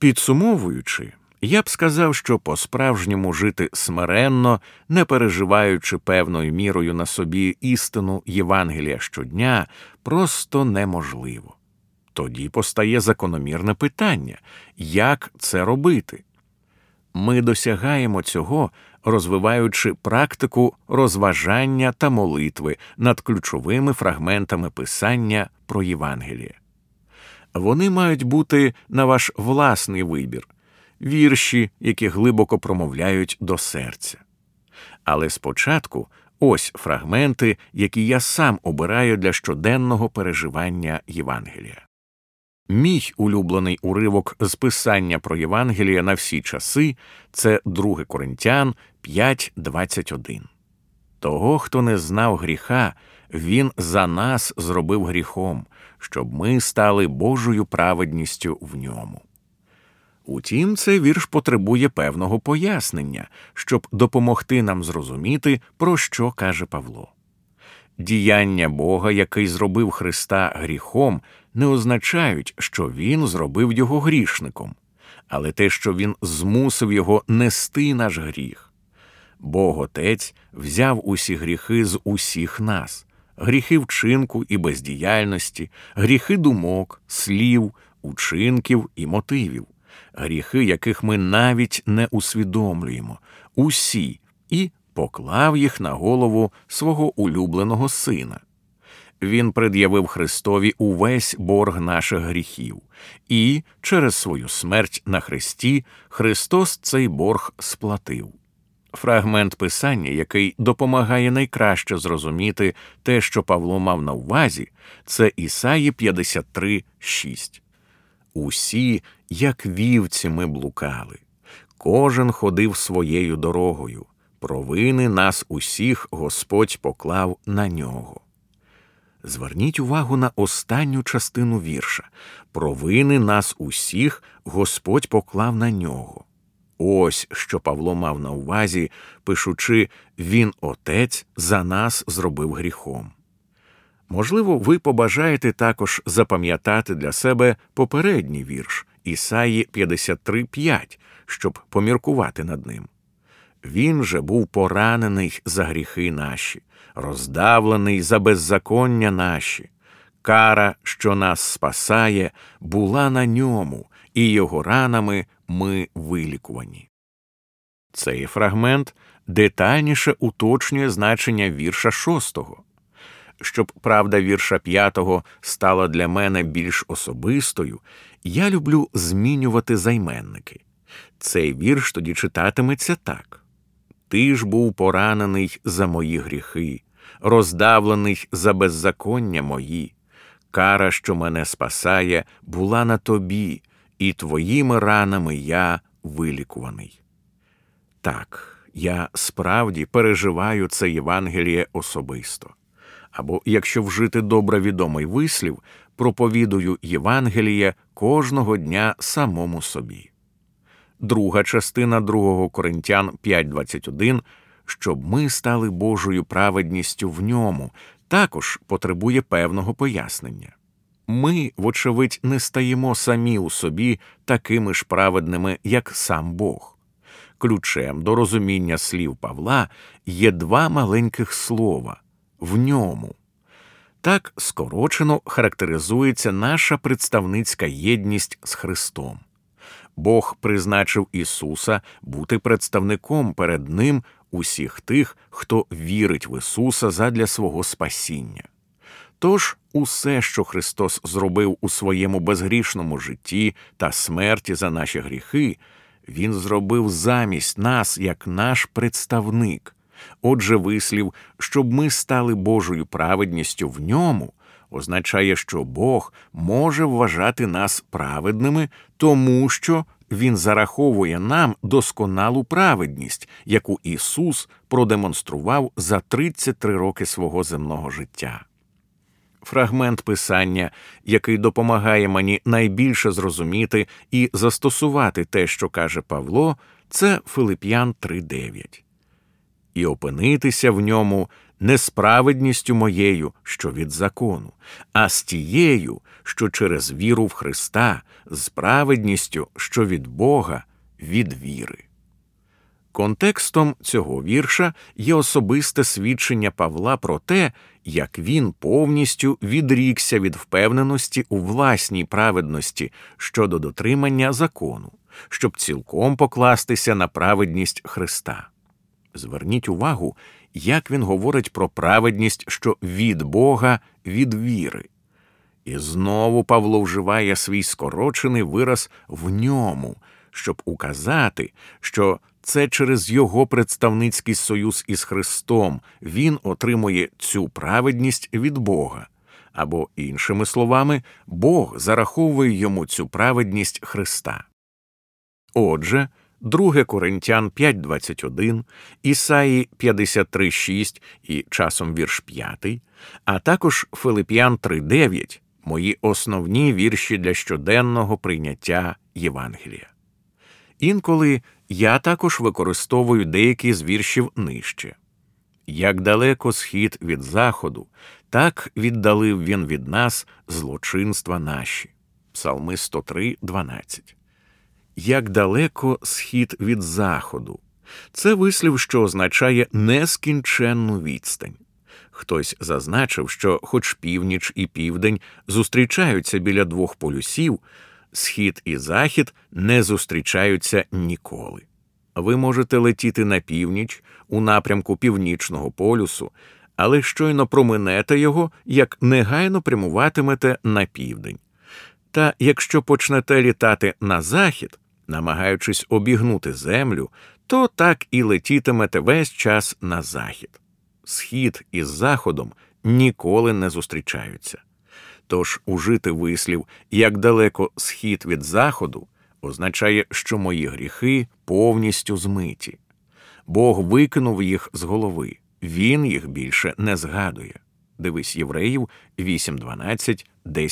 Підсумовуючи, я б сказав, що по-справжньому жити смиренно, не переживаючи певною мірою на собі істину Євангелія щодня, просто неможливо. Тоді постає закономірне питання – як це робити? Ми досягаємо цього, розвиваючи практику розважання та молитви над ключовими фрагментами Писання про Євангеліє. Вони мають бути на ваш власний вибір, вірші, які глибоко промовляють до серця. Але спочатку ось фрагменти, які я сам обираю для щоденного переживання Євангелія. Мій улюблений уривок з Писання про Євангелія на всі часи – це 2 Коринтян 5:21. «Того, хто не знав гріха, він за нас зробив гріхом, щоб ми стали Божою праведністю в ньому». Утім, цей вірш потребує певного пояснення, щоб допомогти нам зрозуміти, про що каже Павло. Діяння Бога, який зробив Христа гріхом, не означають, що Він зробив його грішником, але те, що Він змусив його нести наш гріх. Бог Отець взяв усі гріхи з усіх нас – гріхи вчинку і бездіяльності, гріхи думок, слів, учинків і мотивів, гріхи, яких ми навіть не усвідомлюємо, усі, і поклав їх на голову свого улюбленого Сина. Він пред'явив Христові увесь борг наших гріхів, і через свою смерть на хресті Христос цей борг сплатив. Фрагмент Писання, який допомагає найкраще зрозуміти те, що Павло мав на увазі, це Ісаї 53:6. «Усі, як вівці, ми блукали, кожен ходив своєю дорогою, провини нас усіх Господь поклав на нього». Зверніть увагу на останню частину вірша. «Провини нас усіх Господь поклав на нього». Ось що Павло мав на увазі, пишучи «Він, Отець, за нас зробив гріхом». Можливо, ви побажаєте також запам'ятати для себе попередній вірш Ісаї 53:5, щоб поміркувати над ним. «Він же був поранений за гріхи наші, роздавлений за беззаконня наші. Кара, що нас спасає, була на ньому, і його ранами ми вилікувані». Цей фрагмент детальніше уточнює значення вірша 6. Щоб правда вірша 5 стала для мене більш особистою, я люблю змінювати займенники. Цей вірш тоді читатиметься так. «Ти ж був поранений за мої гріхи, роздавлений за беззаконня мої. Кара, що мене спасає, була на тобі, і твоїми ранами я вилікуваний». Так, я справді переживаю це Євангеліє особисто. Або, якщо вжити добре відомий вислів, проповідую Євангеліє кожного дня самому собі. Друга частина 2 Коринтян 5:21, щоб ми стали Божою праведністю в ньому, також потребує певного пояснення. Ми, вочевидь, не стаємо самі у собі такими ж праведними, як сам Бог. Ключем до розуміння слів Павла є 2 маленьких слова «в ньому». Так скорочено характеризується наша представницька єдність з Христом. Бог призначив Ісуса бути представником перед Ним усіх тих, хто вірить в Ісуса задля свого спасіння. Тож усе, що Христос зробив у своєму безгрішному житті та смерті за наші гріхи, Він зробив замість нас як наш представник. Отже, вислів, щоб ми стали Божою праведністю в ньому, означає, що Бог може вважати нас праведними, тому що Він зараховує нам досконалу праведність, яку Ісус продемонстрував за 33 роки свого земного життя. Фрагмент Писання, який допомагає мені найбільше зрозуміти і застосувати те, що каже Павло, це Филип'ян 3:9. «І опинитися в ньому, не з праведністю моєю, що від закону, а з тією, що через віру в Христа, з праведністю, що від Бога, від віри». Контекстом цього вірша є особисте свідчення Павла про те, як він повністю відрікся від впевненості у власній праведності щодо дотримання закону, щоб цілком покластися на праведність Христа. Зверніть увагу, як він говорить про праведність, що від Бога, від віри. І знову Павло вживає свій скорочений вираз «в ньому», щоб указати, що це через його представницький союз із Христом він отримує цю праведність від Бога. Або, іншими словами, Бог зараховує йому цю праведність Христа. Отже, 2 Коринтян 5:21, Ісаї 53:6 і часом вірш 5, а також Филип'ян 3:9 – мої основні вірші для щоденного прийняття Євангелія. Інколи я також використовую деякі з віршів нижче. «Як далеко схід від заходу, так віддалив він від нас злочинства наші». Псалми 103:12. «Як далеко схід від заходу» – це вислів, що означає нескінченну відстань. Хтось зазначив, що хоч північ і південь зустрічаються біля двох полюсів, схід і захід не зустрічаються ніколи. Ви можете летіти на північ у напрямку північного полюсу, але щойно проминете його, як негайно прямуватимете на південь. Та якщо почнете літати на захід, намагаючись обігнути землю, то так і летітимете весь час на захід. Схід із заходом ніколи не зустрічаються. Тож ужити вислів «як далеко схід від заходу» означає, що мої гріхи повністю змиті. Бог викинув їх з голови, Він їх більше не згадує. Дивись Євреїв 8:12,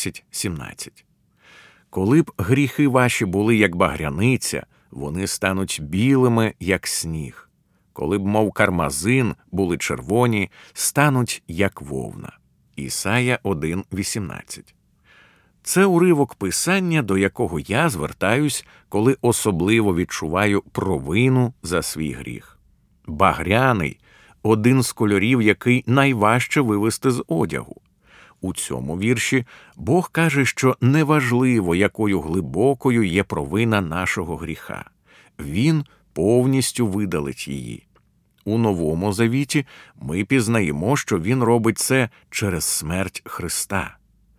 10:17. «Коли б гріхи ваші були, як багряниця, вони стануть білими, як сніг. Коли б, мов кармазин, були червоні, стануть, як вовна». Ісая 1:18. Це уривок Писання, до якого я звертаюсь, коли особливо відчуваю провину за свій гріх. Багряний – один з кольорів, який найважче вивести з одягу. У цьому вірші Бог каже, що неважливо, якою глибокою є провина нашого гріха. Він повністю видалить її. У Новому Завіті ми пізнаємо, що Він робить це через смерть Христа.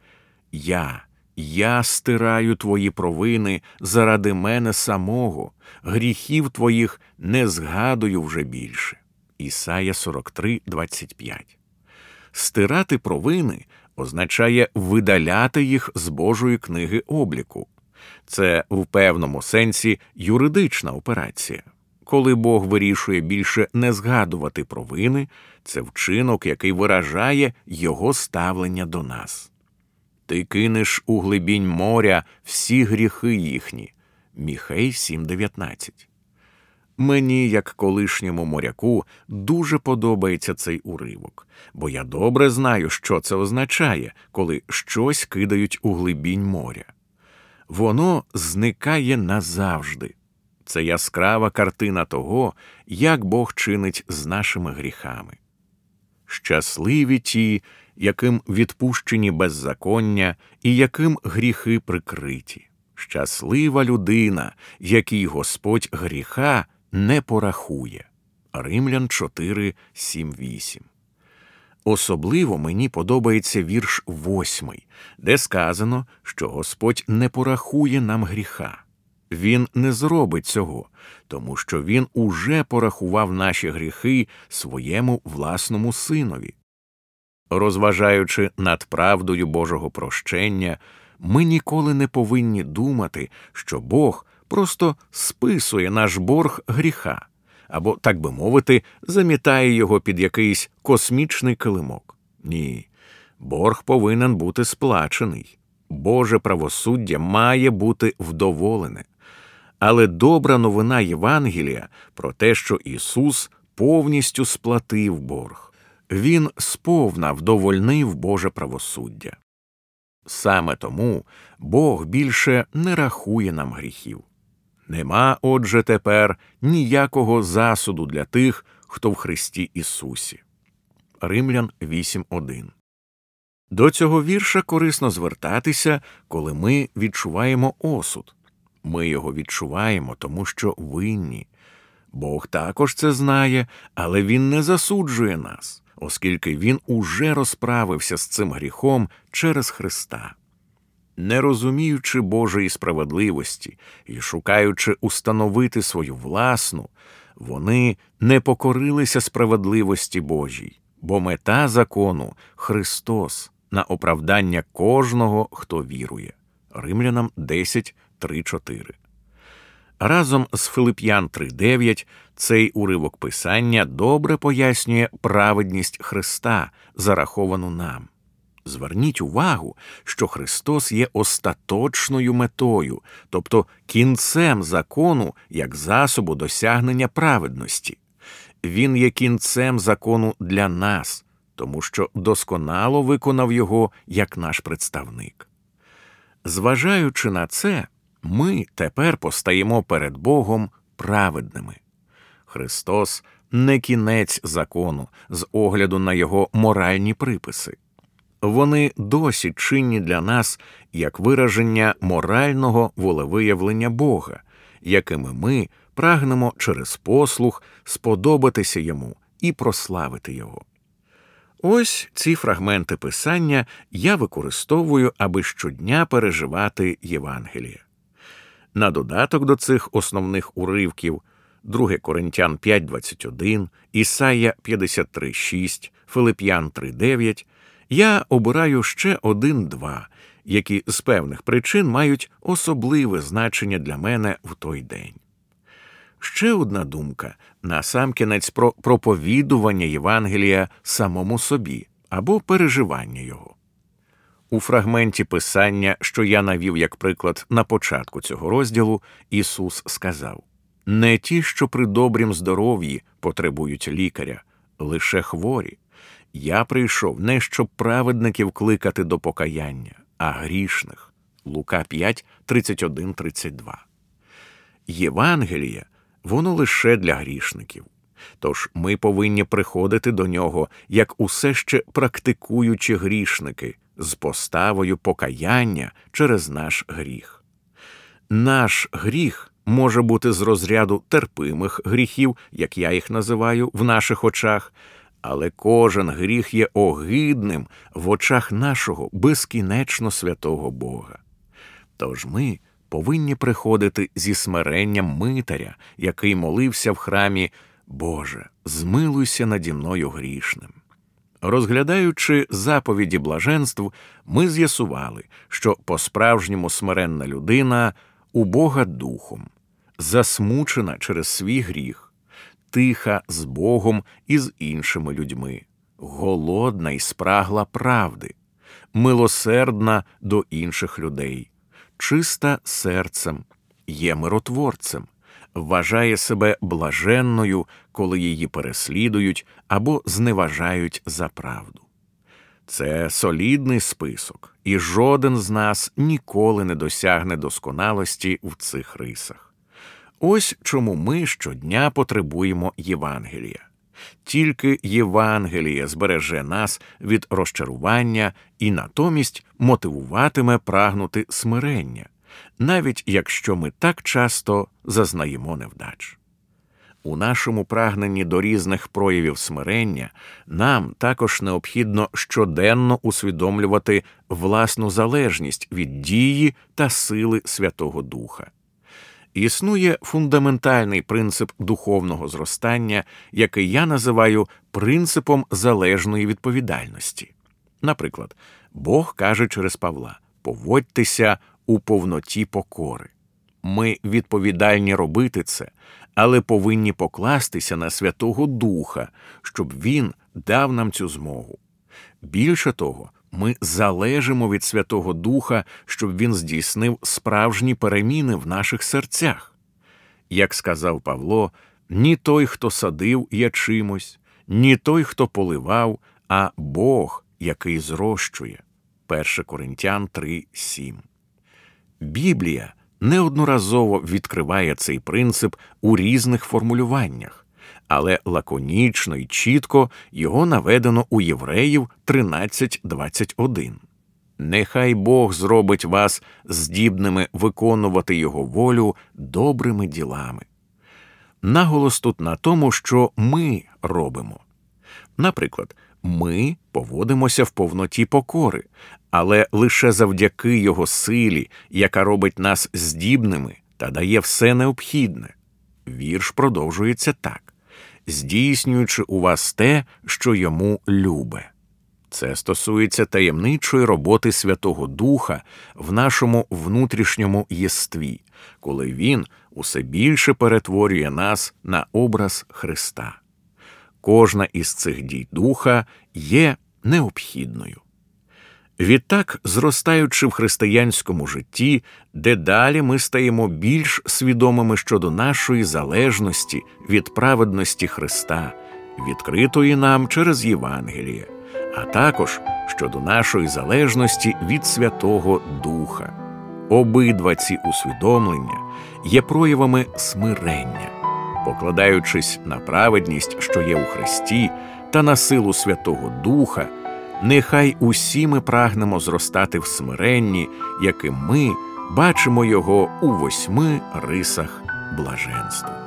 Я стираю твої провини заради мене самого, гріхів твоїх не згадую вже більше. Ісая 43:25. Стирати провини означає видаляти їх з Божої книги обліку. Це в певному сенсі юридична операція. Коли Бог вирішує більше не згадувати провини, це вчинок, який виражає Його ставлення до нас. «Ти кинеш у глибінь моря всі гріхи їхні» Міхей 7:19. Мені, як колишньому моряку, дуже подобається цей уривок, бо я добре знаю, що це означає, коли щось кидають у глибінь моря. Воно зникає назавжди. Це яскрава картина того, як Бог чинить з нашими гріхами. Щасливі ті, яким відпущені беззаконня і яким гріхи прикриті. Щаслива людина, якій Господь гріха не порахує. Римлян 4:7-8. Особливо мені подобається вірш 8, де сказано, що Господь не порахує нам гріха. Він не зробить цього, тому що Він уже порахував наші гріхи своєму власному Синові. Розважаючи над правдою Божого прощення, ми ніколи не повинні думати, що Бог просто списує наш борг гріха, або, так би мовити, замітає його під якийсь космічний килимок. Ні, борг повинен бути сплачений. Боже правосуддя має бути вдоволене. Але добра новина Євангелія про те, що Ісус повністю сплатив борг. Він сповна вдовольнив Боже правосуддя. Саме тому Бог більше не рахує нам гріхів. Нема, отже, тепер ніякого засуду для тих, хто в Христі Ісусі. Римлян 8:1. До цього вірша корисно звертатися, коли ми відчуваємо осуд. Ми його відчуваємо, тому що винні. Бог також це знає, але Він не засуджує нас, оскільки Він уже розправився з цим гріхом через Христа. Не розуміючи Божої справедливості і шукаючи установити свою власну, вони не покорилися справедливості Божій, бо мета закону – Христос на оправдання кожного, хто вірує. Римлянам 10:3-4. Разом з Филип'ян 3:9 цей уривок Писання добре пояснює праведність Христа, зараховану нам. Зверніть увагу, що Христос є остаточною метою, тобто кінцем закону як засобу досягнення праведності. Він є кінцем закону для нас, тому що досконало виконав його як наш представник. Зважаючи на це, ми тепер постаємо перед Богом праведними. Христос не кінець закону з огляду на його моральні приписи. Вони досі чинні для нас як вираження морального волевиявлення Бога, якими ми прагнемо через послух сподобатися Йому і прославити Його. Ось ці фрагменти Писання я використовую, аби щодня переживати Євангеліє. На додаток до цих основних уривків 2 Коринтян 5:21, Ісая 53:6, Филип'ян 3:9 я обираю ще 1-2, які з певних причин мають особливе значення для мене в той день. Ще одна думка насамкінець про проповідування Євангелія самому собі або переживання його. У фрагменті Писання, що я навів як приклад на початку цього розділу, Ісус сказав: «Не ті, що при добрім здоров'ї потребують лікаря, лише хворі. Я прийшов не щоб праведників кликати до покаяння, а грішних». Лука 5:31-32. Євангеліє, воно лише для грішників. Тож ми повинні приходити до нього, як усе ще практикуючі грішники, з поставою покаяння через наш гріх. Наш гріх може бути з розряду терпимих гріхів, як я їх називаю, в наших очах, але кожен гріх є огидним в очах нашого безкінечно святого Бога. Тож ми повинні приходити зі смиренням митаря, який молився в храмі: «Боже, змилуйся наді мною грішним». Розглядаючи заповіді блаженств, ми з'ясували, що по-справжньому смиренна людина убога духом, засмучена через свій гріх, тиха з Богом і з іншими людьми, голодна і спрагла правди, милосердна до інших людей, чиста серцем, є миротворцем, вважає себе блаженною, коли її переслідують або зневажають за правду. Це солідний список, і жоден з нас ніколи не досягне досконалості в цих рисах. Ось чому ми щодня потребуємо Євангелія. Тільки Євангеліє збереже нас від розчарування і натомість мотивуватиме прагнути смирення, навіть якщо ми так часто зазнаємо невдач. У нашому прагненні до різних проявів смирення нам також необхідно щоденно усвідомлювати власну залежність від дії та сили Святого Духа. Існує фундаментальний принцип духовного зростання, який я називаю принципом залежної відповідальності. Наприклад, Бог каже через Павла: «Поводьтеся у повноті покори». Ми відповідальні робити це, але повинні покластися на Святого Духа, щоб Він дав нам цю змогу. Більше того, ми залежимо від Святого Духа, щоб Він здійснив справжні переміни в наших серцях. Як сказав Павло, ні той, хто садив, є чимось, ні той, хто поливав, а Бог, який зрощує. 1 Коринтян 3:7. Біблія неодноразово відкриває цей принцип у різних формулюваннях, але лаконічно і чітко його наведено у Євреїв 13:21. «Нехай Бог зробить вас здібними виконувати Його волю добрими ділами». Наголос тут на тому, що ми робимо. Наприклад, ми поводимося в повноті покори, але лише завдяки Його силі, яка робить нас здібними та дає все необхідне. Вірш продовжується так: «Здійснюючи у вас те, що Йому любе». Це стосується таємничої роботи Святого Духа в нашому внутрішньому єстві, коли Він усе більше перетворює нас на образ Христа. Кожна із цих дій Духа є необхідною. Відтак, зростаючи в християнському житті, дедалі ми стаємо більш свідомими щодо нашої залежності від праведності Христа, відкритої нам через Євангеліє, а також щодо нашої залежності від Святого Духа. Обидва ці усвідомлення є проявами смирення. Покладаючись на праведність, що є у Христі, та на силу Святого Духа, нехай усі ми прагнемо зростати в смиренні, яким ми бачимо його у 8 рисах блаженства.